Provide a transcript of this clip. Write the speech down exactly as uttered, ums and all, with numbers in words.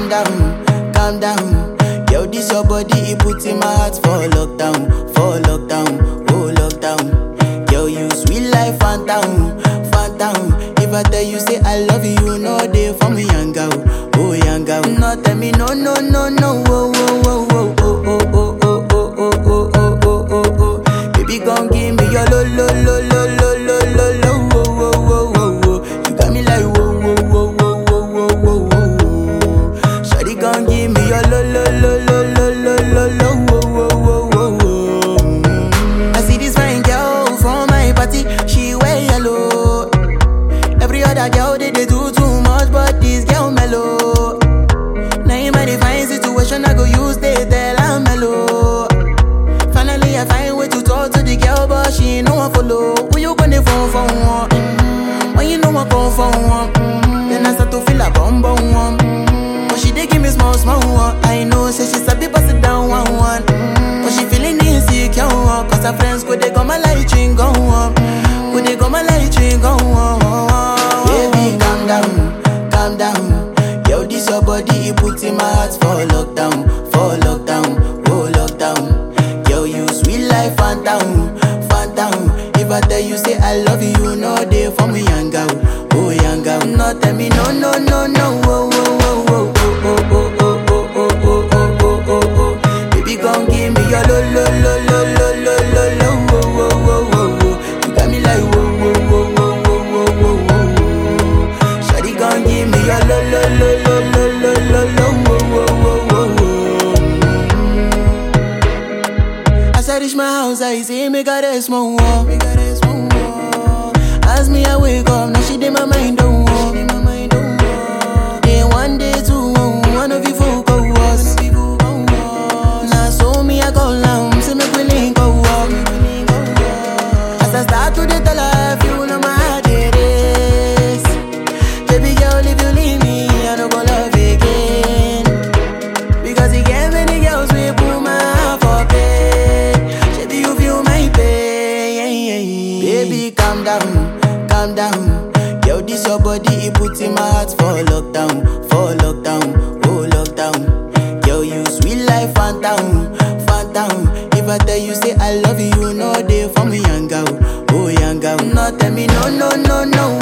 down, calm down. Yo, this your body, it puts in my heart for lockdown, for lockdown, oh lockdown. Yo, you sweet life, phantom, phantom. If I tell you say I love you, you know they for me, young girl, oh young girl. No tell me no, no, no, no, oh, oh, oh, oh, oh, oh, oh, oh, oh, oh, oh, oh, oh, oh. Baby, gon' give me your lo, lo, lo, lo, lo, lo, lo, lo, oh, oh, oh, oh, oh. You got me like whoa, whoa, whoa, whoa, whoa, whoa, whoa, whoa. Shawty gon' give me your lo, lo, lo, lo, lo, lo, lo, lo, oh, oh, oh, oh, oh. I see this fine girl from my party, she wear yellow. Every other girl they, they do too much, but this girl mellow. Now in my fine situation, I go use they tell I'm mellow. Finally, I find way to talk to the girl, but she ain't no one follow. Who you gonna phone for one? Mm-hmm. When you know I come for one, mm-hmm. Then I start to feel a bum bum one. Mm-hmm. But she dey give me small small one. I know, say she's a bit pass it down one one. Mm-hmm. But she feeling insecure, one. Cause her friends could they come my light ring go on. Could they come my light ring go on. Baby, calm down, calm down. Yo, this your body, it puts in my heart for lockdown, for lockdown, oh lockdown. Yo, you sweet life, phantom, phantom. If I tell you say I love you, you know they for me, young girl, oh young girl. No tell me no, no, no, no, oh, oh, oh, oh, oh, oh, oh, oh, oh, oh, oh, oh, oh, oh. Baby, gon' give me your lo, lo, lo, lo, lo, lo, lo, lo, oh, oh, oh, oh, oh. You got me like whoa, whoa, whoa, whoa, whoa, whoa, whoa, whoa. Shawty gon' give me your lo, lo, lo, lo, lo, lo, lo, lo, oh, oh, oh, oh, oh. As I reach my house, I see me got a small wall. As me, I wake up, now she did my mind don't walk. Then one day, two, one of you folk go was. Now so me, I go down, see me willing go walk. As I start to the tell her, you know my heart it is. Baby girl, if you leave me, I don't go love again. Because you gave many girls, we put my heart for pain. Baby, you feel my pain. Baby, calm down, calm down. Yo, this your body, it puts in my heart for lockdown, for lockdown, oh lockdown. Yo, you sweet life, phantom, phantom. If I tell you say I love you, you know they for me, young girl, oh young girl. No tell me no, no, no, no,